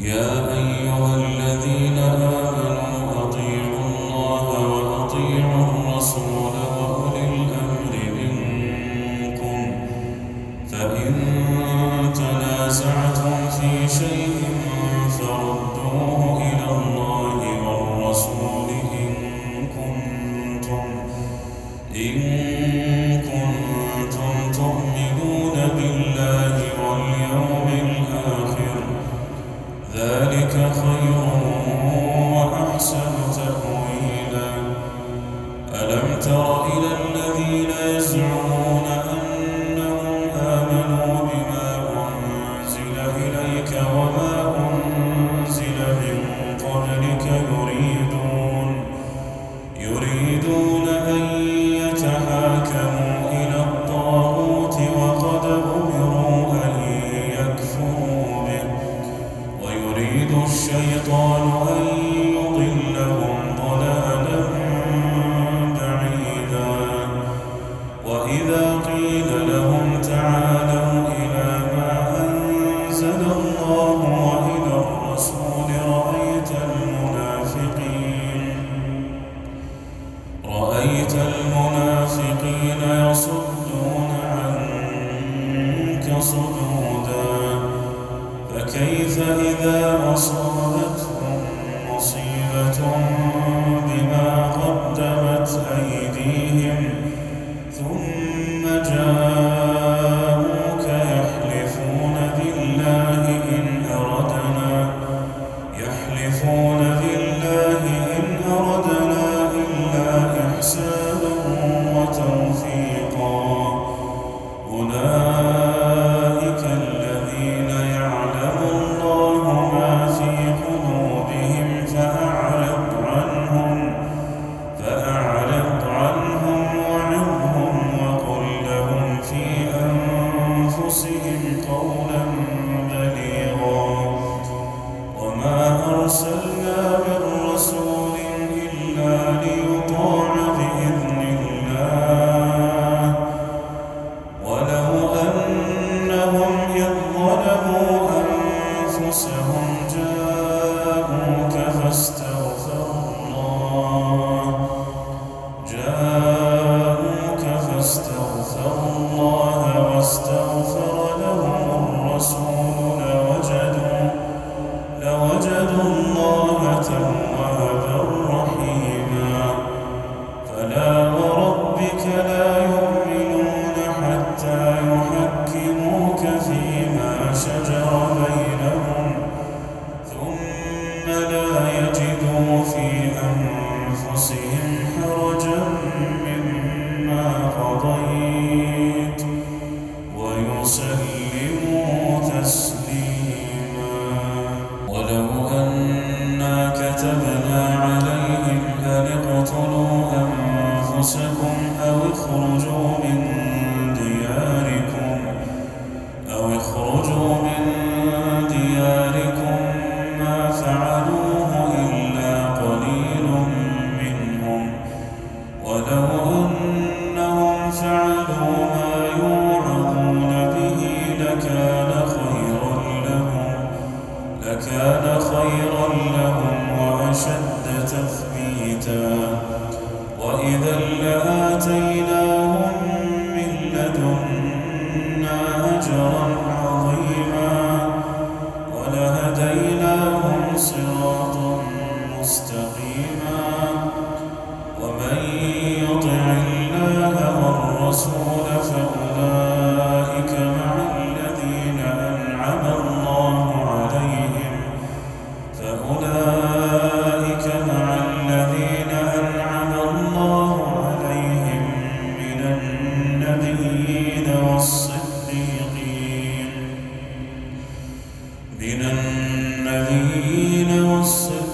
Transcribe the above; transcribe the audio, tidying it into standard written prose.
يا أيها الذين آمنوا أطيعوا الله وأطيعوا الرسول وأولي الأمر منكم فإن تنازعتم في شيء فردوه إلى الله والرسول إن كنتم تؤمنون بالله واليوم الآخر ذلك خير وأحسن تأويلا ألم تر إلى الذين يزعمون أنهم آمنوا بما أنزل إليك وما أنزل من قبلك يريدون أن يتحاكموا إلى الطاغوت وقد أمروا أن يكفروا به ويريد الشيطان أن يضلهم ضلالا بعيدا وإذا قيل لهم تعالوا إلى ما أنزل الله وإلى الرسول رأيت المنافقين يصدون عنك صدودا فكيف إذا أصابتهم مصيبة بما قدمت أيديهم ثم جاءوك يحلفون بالله إن أردنا إلا إحسانا وتوفيقا أولئك الذين يعلم الله ما في قلوبهم فأعرض عنهم وعظهم وقل لهم في أنفسهم قولا بليغا وما أرسلنا من رسول إلا ليطاع بإذن الله ولو أنهم إذ ظلموا أنفسهم جاءوك فاستغفروا الله واستغفر لهم الرسول لوجدوا الله توابا رحيما فلا وربك لا يؤمنون حتى يحكموك فيما شجر بينهم ثم لا يجدوا في أنفسهم حرجا مما قضيت ويسلموا تسليما ولو أنا كتبنا عليهم أن اقتلوا أنفسكم أو اخرجوا من دياركم ما فعلوه إلا قليل منهم ولو أنهم فعلوا ما يوعظون به لكان خيرا لهم وأشد تثبيتا وإذا لآتيناهم من لدنا أجرا عظيما ولهديناهم صراطا مستقيما ومن يطع الله والرسول فأولئك مع الذين أنعم الله عليهم من النبيين والصديقين